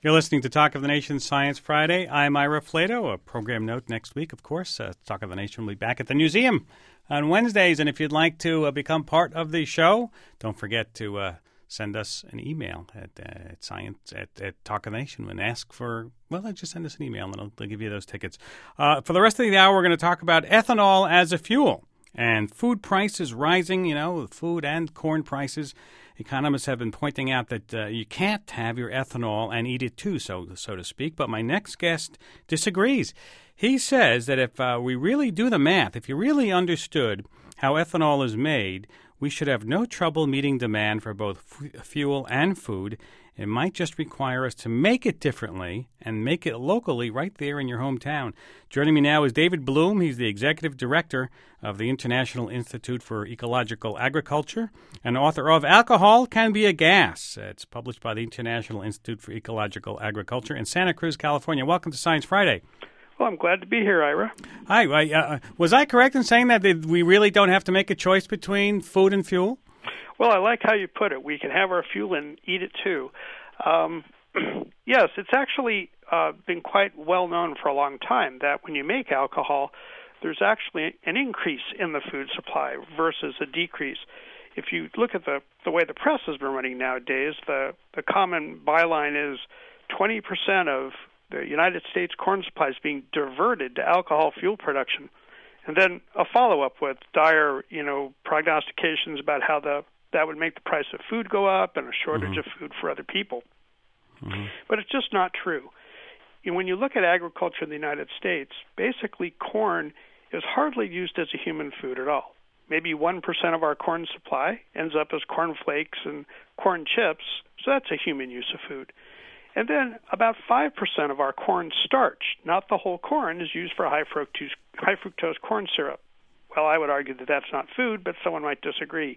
You're listening to Talk of the Nation Science Friday. I'm Ira Flato. A program note next week, of course. Talk of the Nation will be back at the museum on Wednesdays. And if you'd like to become part of the show, don't forget to send us an email at science at Talk of the Nation and ask for, just send us an email and they'll give you those tickets. For the rest of the hour, we're going to talk about ethanol as a fuel and food prices rising, food and corn prices. Economists have been pointing out that you can't have your ethanol and eat it too, so to speak. But my next guest disagrees. He says that if we really do the math, if you really understood how ethanol is made, we should have no trouble meeting demand for both fuel and food. It might just require us to make it differently and make it locally right there in your hometown. Joining me now is David Bloom. He's the executive director of the International Institute for Ecological Agriculture and author of Alcohol Can Be a Gas. It's published by the International Institute for Ecological Agriculture in Santa Cruz, California. Welcome to Science Friday. Well, I'm glad to be here, Ira. Hi. Was I correct in saying that we really don't have to make a choice between food and fuel? Well, I like how you put it. We can have our fuel and eat it too. Yes, it's actually been quite well known for a long time that when you make alcohol, there's actually an increase in the food supply versus a decrease. If you look at the way the press has been running nowadays, the common byline is 20% of the United States corn supply is being diverted to alcohol fuel production. And then a follow-up with dire, prognostications about how that would make the price of food go up and a shortage of food for other people. But it's just not true. When you look at agriculture in the United States, basically corn is hardly used as a human food at all. Maybe 1% of our corn supply ends up as corn flakes and corn chips, so that's a human use of food. And then about 5% of our corn starch, not the whole corn, is used for high fructose corn syrup. Well, I would argue that that's not food, but someone might disagree.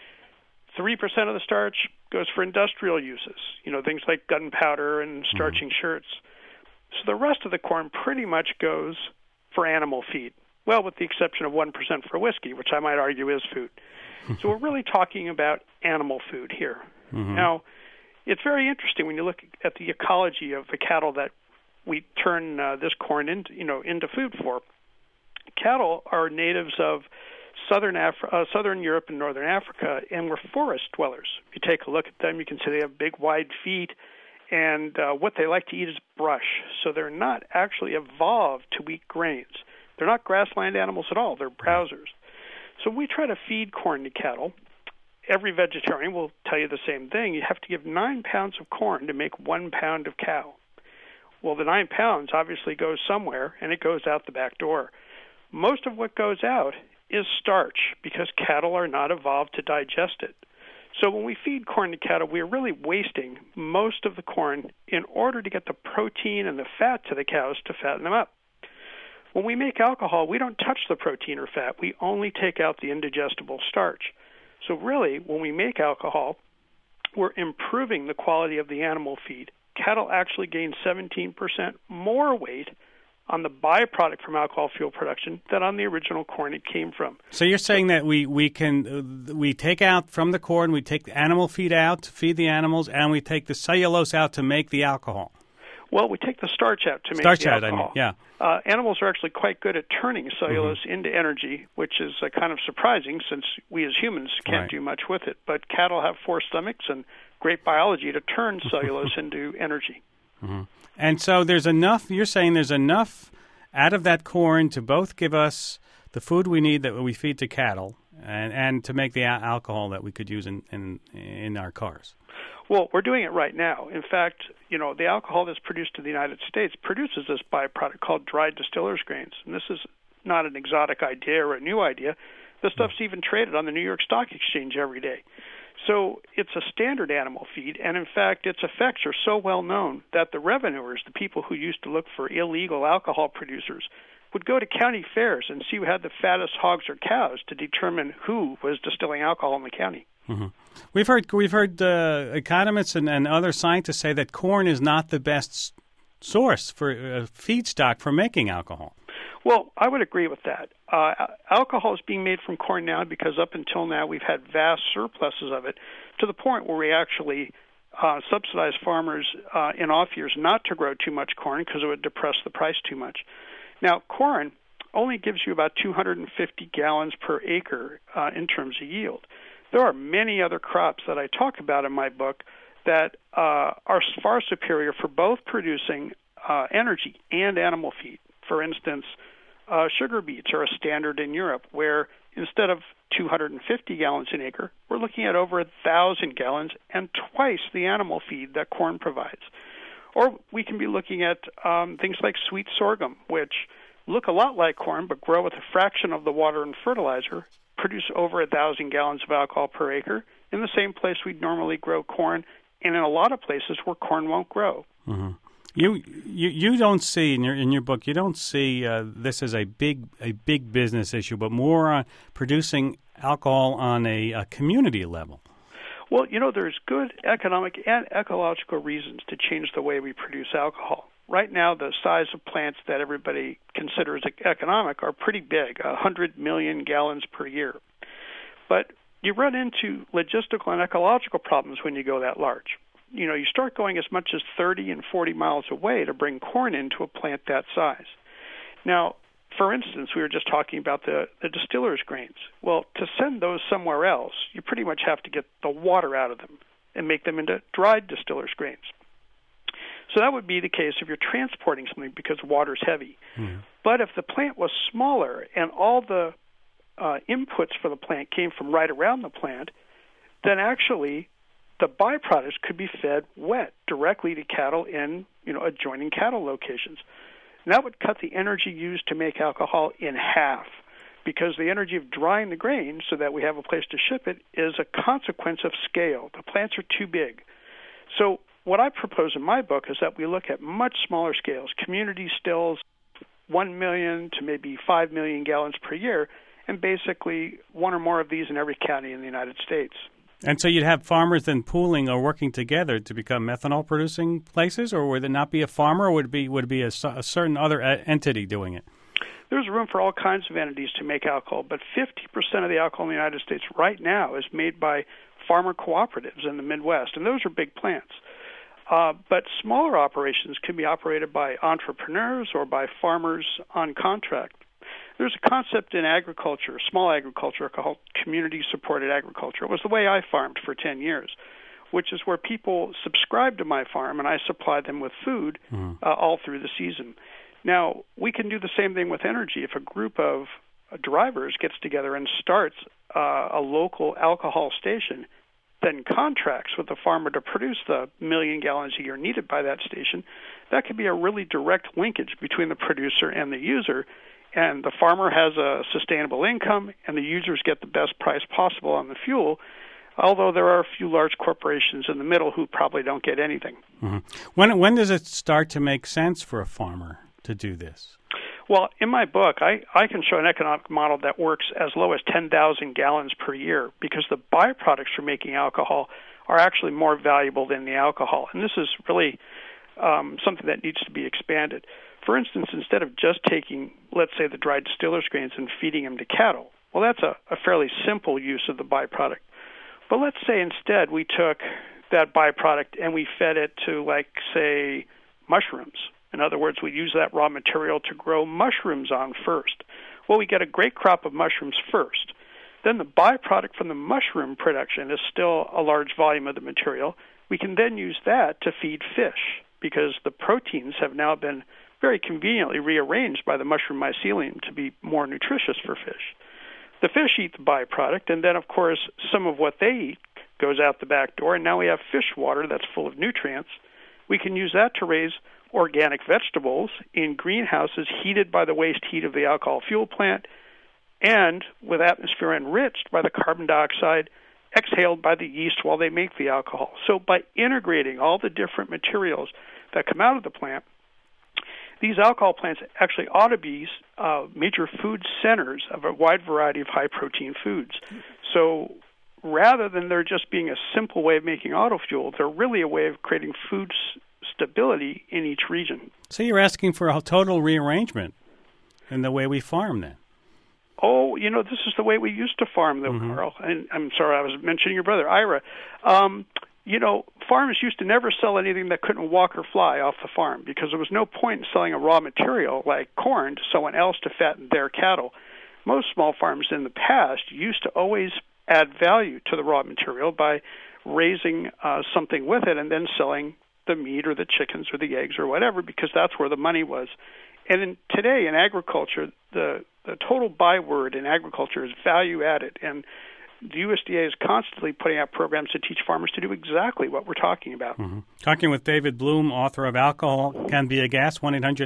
3% of the starch goes for industrial uses, things like gunpowder and starching shirts. So the rest of the corn pretty much goes for animal feed, well, with the exception of 1% for whiskey, which I might argue is food. So we're really talking about animal food here. Now, it's very interesting when you look at the ecology of the cattle that we turn this corn into food for. Cattle are natives of Southern Europe and Northern Africa, and were forest dwellers. If you take a look at them, you can see they have big, wide feet, and what they like to eat is brush. So they're not actually evolved to eat grains. They're not grassland animals at all. They're browsers. So we try to feed corn to cattle. Every vegetarian will tell you the same thing. You have to give 9 pounds of corn to make 1 pound of cow. Well, the 9 pounds obviously goes somewhere, and it goes out the back door. Most of what goes out is starch because cattle are not evolved to digest it. So when we feed corn to cattle, we are really wasting most of the corn in order to get the protein and the fat to the cows to fatten them up. When we make alcohol, we don't touch the protein or fat. We only take out the indigestible starch. So really, when we make alcohol, we're improving the quality of the animal feed. Cattle actually gain 17% more weight on the byproduct from alcohol fuel production than on the original corn it came from. So you're saying that we take out from the corn, we take the animal feed out to feed the animals, and we take the cellulose out to make the alcohol. Well, we take the starch out to make the alcohol. Animals are actually quite good at turning cellulose into energy, which is kind of surprising since we as humans can't do much with it. But cattle have 4 stomachs and great biology to turn cellulose into energy. And so there's enough, you're saying there's enough out of that corn to both give us the food we need that we feed to cattle and to make the alcohol that we could use in our cars. Well, we're doing it right now. In fact, the alcohol that's produced in the United States produces this byproduct called dried distillers grains. And this is not an exotic idea or a new idea. This stuff's even traded on the New York Stock Exchange every day. So it's a standard animal feed, and in fact, its effects are so well known that the revenuers, the people who used to look for illegal alcohol producers, would go to county fairs and see who had the fattest hogs or cows to determine who was distilling alcohol in the county. We've heard economists and other scientists say that corn is not the best source for feedstock for making alcohol. Well, I would agree with that. Alcohol is being made from corn now because up until now we've had vast surpluses of it to the point where we actually subsidize farmers in off years not to grow too much corn because it would depress the price too much. Now, corn only gives you about 250 gallons per acre in terms of yield. There are many other crops that I talk about in my book that are far superior for both producing energy and animal feed. For instance, sugar beets are a standard in Europe where instead of 250 gallons an acre, we're looking at over 1,000 gallons and twice the animal feed that corn provides. Or we can be looking at things like sweet sorghum, which look a lot like corn but grow with a fraction of the water and fertilizer, produce over 1,000 gallons of alcohol per acre in the same place we'd normally grow corn, and in a lot of places where corn won't grow. Mm-hmm. You don't see in your book, you don't see this as a big business issue, but more producing alcohol on a community level. Well, there's good economic and ecological reasons to change the way we produce alcohol. Right now, the size of plants that everybody considers economic are pretty big, 100 million gallons per year. But you run into logistical and ecological problems when you go that large. You start going as much as 30 and 40 miles away to bring corn into a plant that size. Now, for instance, we were just talking about the distiller's grains. Well, to send those somewhere else, you pretty much have to get the water out of them and make them into dried distiller's grains. So that would be the case if you're transporting something because water's heavy. Mm. But if the plant was smaller and all the inputs for the plant came from right around the plant, then actually the byproducts could be fed wet directly to cattle in adjoining cattle locations. And that would cut the energy used to make alcohol in half, because the energy of drying the grain so that we have a place to ship it is a consequence of scale. The plants are too big. So what I propose in my book is that we look at much smaller scales, community stills, 1 million to maybe 5 million gallons per year, and basically one or more of these in every county in the United States. And so you'd have farmers then pooling or working together to become methanol-producing places, or would it not be a farmer, or would it be a certain other entity doing it? There's room for all kinds of entities to make alcohol, but 50% of the alcohol in the United States right now is made by farmer cooperatives in the Midwest, and those are big plants. But smaller operations can be operated by entrepreneurs or by farmers on contract. There's a concept in agriculture, small agriculture, called community-supported agriculture. It was the way I farmed for 10 years, which is where people subscribe to my farm and I supply them with food all through the season. Now, we can do the same thing with energy. If a group of drivers gets together and starts a local alcohol station, then contracts with the farmer to produce the 1 million gallons a year needed by that station, that could be a really direct linkage between the producer and the user. And the farmer has a sustainable income, and the users get the best price possible on the fuel, although there are a few large corporations in the middle who probably don't get anything. Mm-hmm. When does it start to make sense for a farmer to do this? Well, in my book, I can show an economic model that works as low as 10,000 gallons per year because the byproducts for making alcohol are actually more valuable than the alcohol. And this is really something that needs to be expanded. For instance, instead of just taking, let's say, the dried distiller's grains and feeding them to cattle, well, that's a fairly simple use of the byproduct. But let's say instead we took that byproduct and we fed it to, like, say, mushrooms. In other words, we use that raw material to grow mushrooms on first. Well, we get a great crop of mushrooms first. Then the byproduct from the mushroom production is still a large volume of the material. We can then use that to feed fish because the proteins have now been very conveniently rearranged by the mushroom mycelium to be more nutritious for fish. The fish eat the byproduct, and then, of course, some of what they eat goes out the back door, and now we have fish water that's full of nutrients. We can use that to raise organic vegetables in greenhouses heated by the waste heat of the alcohol fuel plant and with atmosphere enriched by the carbon dioxide exhaled by the yeast while they make the alcohol. So by integrating all the different materials that come out of the plant, these alcohol plants actually ought to be major food centers of a wide variety of high-protein foods. So rather than there just being a simple way of making auto fuel, they're really a way of creating food stability in each region. So you're asking for a total rearrangement in the way we farm then? Oh, this is the way we used to farm, though, Carl. And I'm sorry, I was mentioning your brother, Ira. farms used to never sell anything that couldn't walk or fly off the farm because there was no point in selling a raw material like corn to someone else to fatten their cattle. Most small farms in the past used to always add value to the raw material by raising something with it and then selling the meat or the chickens or the eggs or whatever, because that's where the money was. And today in agriculture, the total byword in agriculture is value added, and the USDA is constantly putting out programs to teach farmers to do exactly what we're talking about. Mm-hmm. Talking with David Bloom, author of Alcohol Can Be a Gas,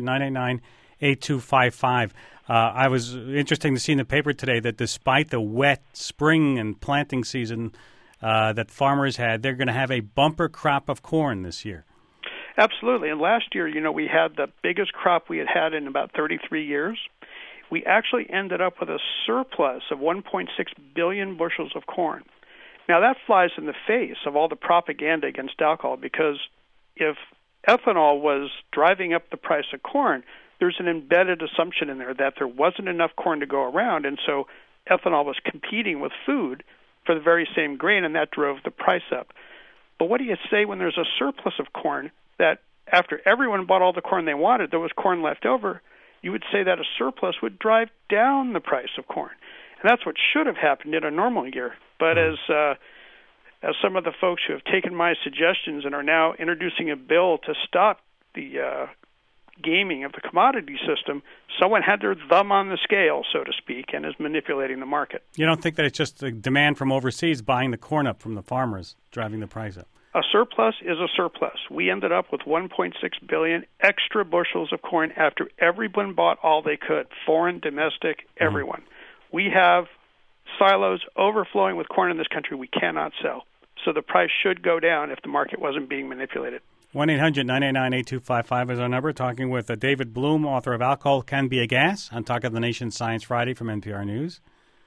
1-800-989-8255. I was interesting to see in the paper today that despite the wet spring and planting season that farmers had, they're going to have a bumper crop of corn this year. Absolutely. And last year, we had the biggest crop we had in about 33 years. We actually ended up with a surplus of 1.6 billion bushels of corn. Now, that flies in the face of all the propaganda against alcohol, because if ethanol was driving up the price of corn, there's an embedded assumption in there that there wasn't enough corn to go around, and so ethanol was competing with food for the very same grain, and that drove the price up. But what do you say when there's a surplus of corn, that after everyone bought all the corn they wanted, there was corn left over? You would say that a surplus would drive down the price of corn. And that's what should have happened in a normal year. But as some of the folks who have taken my suggestions and are now introducing a bill to stop the gaming of the commodity system, someone had their thumb on the scale, so to speak, and is manipulating the market. You don't think that it's just the demand from overseas buying the corn up from the farmers driving the price up? A surplus is a surplus. We ended up with 1.6 billion extra bushels of corn after everyone bought all they could, foreign, domestic, everyone. We have silos overflowing with corn in this country we cannot sell. So the price should go down if the market wasn't being manipulated. 1-800-989-8255 is our number. Talking with David Bloom, author of Alcohol Can Be a Gas, on Talk of the Nation Science Friday from NPR News.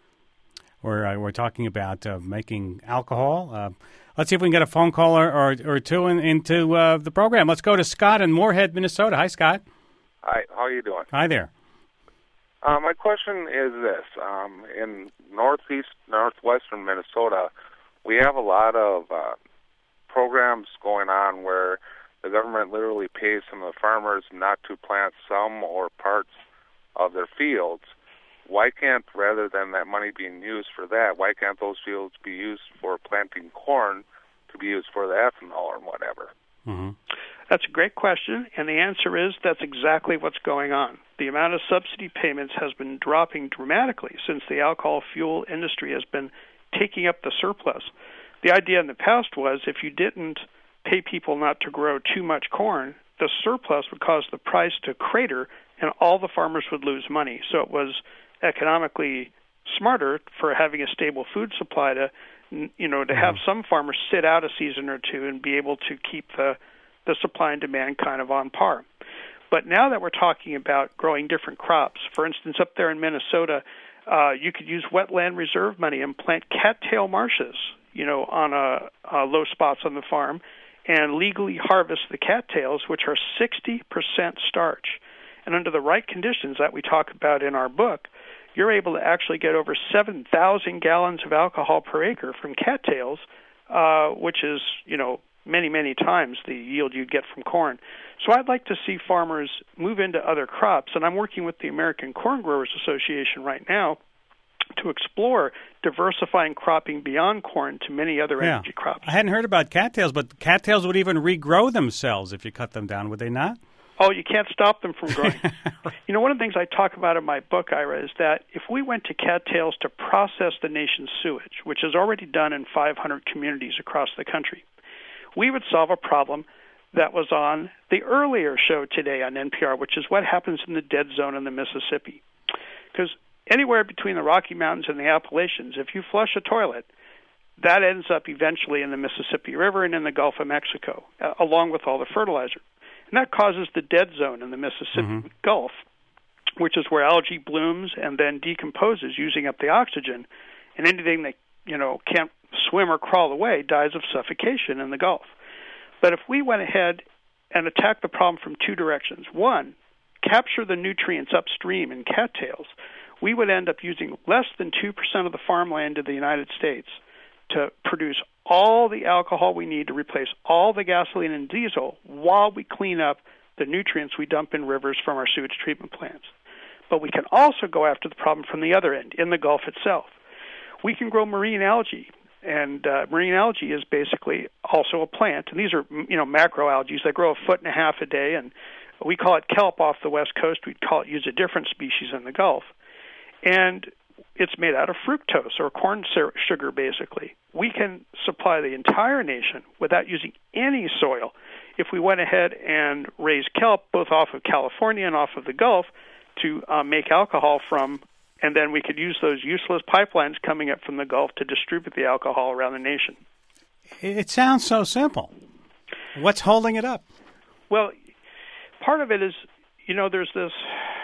We're talking about making alcohol. Let's see if we can get a phone call or two into the program. Let's go to Scott in Moorhead, Minnesota. Hi, Scott. Hi, how are you doing? Hi there. My question is this. In northwestern Minnesota, we have a lot of programs going on where the government literally pays some of the farmers not to plant some or parts of their fields. Why can't, rather than that money being used for that, why can't those fields be used for planting corn to be used for the ethanol or whatever? Mm-hmm. That's a great question, and the answer is that's exactly what's going on. The amount of subsidy payments has been dropping dramatically since the alcohol fuel industry has been taking up the surplus. The idea in the past was if you didn't pay people not to grow too much corn, the surplus would cause the price to crater and all the farmers would lose money. So it was economically smarter for having a stable food supply to have some farmers sit out a season or two and be able to keep the supply and demand kind of on par. But now that we're talking about growing different crops, for instance, up there in Minnesota, you could use wetland reserve money and plant cattail marshes, on low spots on the farm, and legally harvest the cattails, which are 60% starch. And under the right conditions that we talk about in our book, you're able to actually get over 7,000 gallons of alcohol per acre from cattails, which is, many, many times the yield you'd get from corn. So I'd like to see farmers move into other crops, and I'm working with the American Corn Growers Association right now to explore diversifying cropping beyond corn to many other energy crops. I hadn't heard about cattails, but cattails would even regrow themselves if you cut them down, would they not? Oh, you can't stop them from growing. One of the things I talk about in my book, Ira, is that if we went to cattails to process the nation's sewage, which is already done in 500 communities across the country, we would solve a problem that was on the earlier show today on NPR, which is what happens in the dead zone in the Mississippi. Because anywhere between the Rocky Mountains and the Appalachians, if you flush a toilet, that ends up eventually in the Mississippi River and in the Gulf of Mexico, along with all the fertilizer. And that causes the dead zone in the Mississippi Gulf, which is where algae blooms and then decomposes, using up the oxygen. And anything that, can't swim or crawl away dies of suffocation in the Gulf. But if we went ahead and attacked the problem from two directions, one, capture the nutrients upstream in cattails, we would end up using less than 2% of the farmland of the United States to produce all the alcohol we need to replace all the gasoline and diesel while we clean up the nutrients we dump in rivers from our sewage treatment plants. But we can also go after the problem from the other end, in the Gulf itself. We can grow marine algae, and marine algae is basically also a plant. And these are, macroalgae. They grow 1.5 feet a day, and we call it kelp off the West Coast. We'd use a different species in the Gulf. And it's made out of fructose, or corn sugar, basically. We can supply the entire nation without using any soil if we went ahead and raised kelp, both off of California and off of the Gulf, to make alcohol from, and then we could use those useless pipelines coming up from the Gulf to distribute the alcohol around the nation. It sounds so simple. What's holding it up? Well, part of it is, there's this...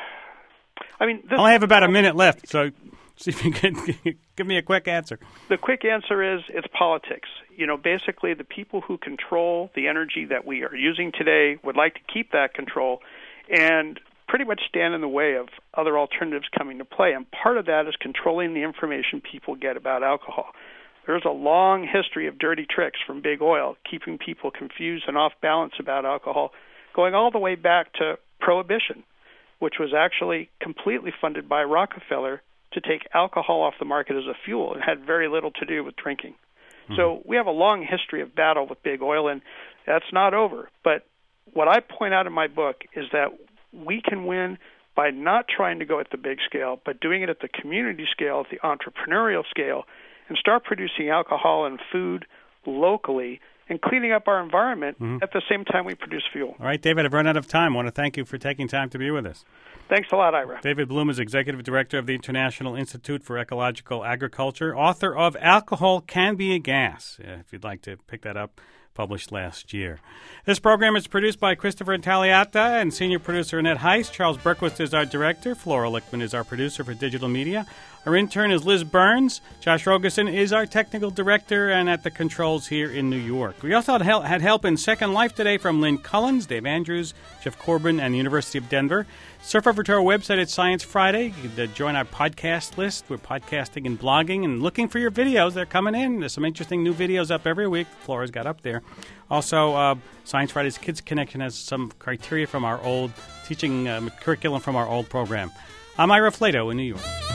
I only have about a minute left, so see if you can give me a quick answer. The quick answer is it's politics. Basically the people who control the energy that we are using today would like to keep that control and pretty much stand in the way of other alternatives coming to play. And part of that is controlling the information people get about alcohol. There's a long history of dirty tricks from Big Oil, keeping people confused and off balance about alcohol, going all the way back to Prohibition, which was actually completely funded by Rockefeller to take alcohol off the market as a fuel and had very little to do with drinking. Mm-hmm. So we have a long history of battle with Big Oil, and that's not over. But what I point out in my book is that we can win by not trying to go at the big scale, but doing it at the community scale, at the entrepreneurial scale, and start producing alcohol and food locally and cleaning up our environment at the same time we produce fuel. All right, David, I've run out of time. I want to thank you for taking time to be with us. Thanks a lot, Ira. David Bloom is Executive Director of the International Institute for Ecological Agriculture, author of Alcohol Can Be a Gas, if you'd like to pick that up, published last year. This program is produced by Christopher Intagliata and senior producer Annette Heist. Charles Berquist is our director. Flora Lichtman is our producer for digital media. Our intern is Liz Burns. Josh Rogerson is our technical director and at the controls here in New York. We also had help in Second Life today from Lynn Cullins, Dave Andrews, Jeff Corbin, and the University of Denver. Surf over to our website at Science Friday. You can join our podcast list. We're podcasting and blogging and looking for your videos. They're coming in. There's some interesting new videos up every week. Flora's got up there. Also, Science Friday's Kids Connection has some criteria from our old teaching curriculum from our old program. I'm Ira Flato in New York.